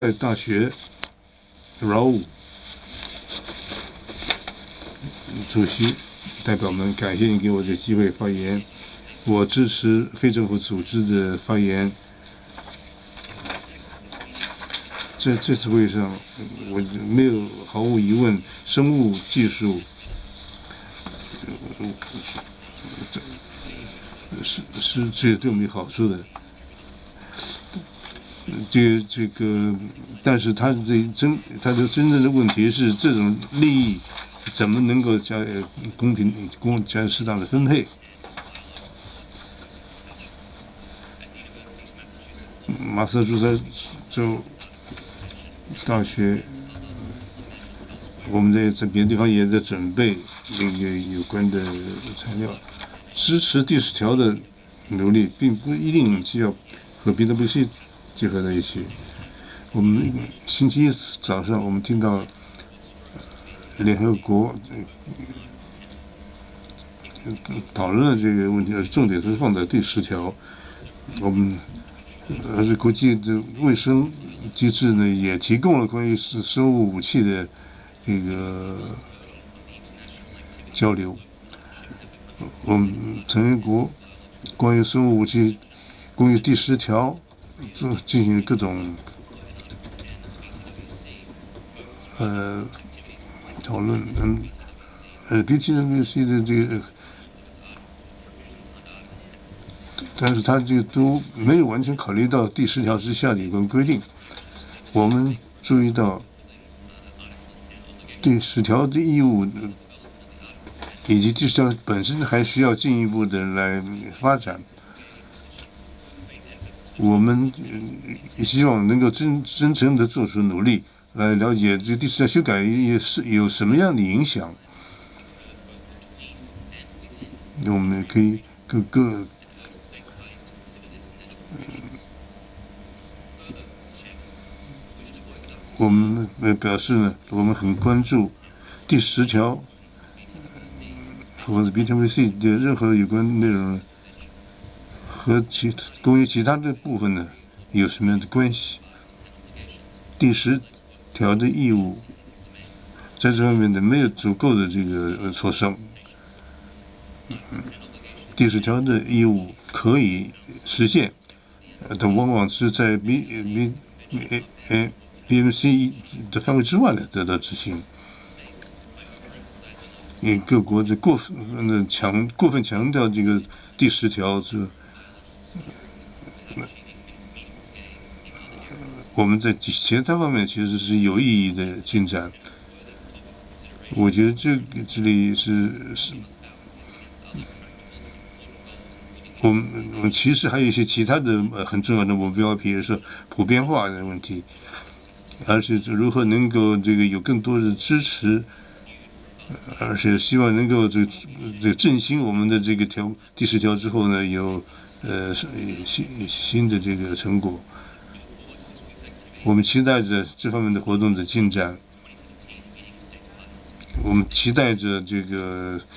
在大学 Raul 主席，代表们，感谢你给我这机会发言。我支持非政府组织的发言。这次会议上，我没有毫无疑问，生物技术是对我们有好处的。这个，但是它的真正的问题是，这种利益怎么能够公平、适当的分配？马萨诸塞州大学，我们在别的地方也在准备那个有关的材料，支持第10条的努力，并不一定需要和 PwC 结合在一起。我们星期一早上，我们听到联合国讨论了这个问题，而重点是放在第10条。我们是国际的卫生机制呢，也提供了关于生物武器的这个交流。我们成员国关于生物武器，关于第10条进行各种讨论。PwC 的这个，但是他这个都没有完全考虑到第10条之下的有关规定。我们注意到第10条的义务，以及第10条本身还需要进一步的来发展。我们希望能够真诚的做出努力，来了解这第10条修改也是有什么样的影响。我们可以我们表示呢，我们很关注第10条或者 PwC 的任何有关内容和关于其他的部分呢有什么样的关系。第10条的义务在这方面呢没有足够的这个措施。第10条的义务可以实现，但往往是在PwC 的范围之外的得到执行。因为各国的过分强调这个第10条是，我们在其他方面其实是有意义的进展。我觉得这里是我们其实还有一些其他的很重要的目标，比如说普遍化的问题，而且如何能够这个有更多的支持，而且希望能够这振兴我们的这个第10条之后呢，有新的这个成果。我们期待着这方面的活动的进展，我们期待着这个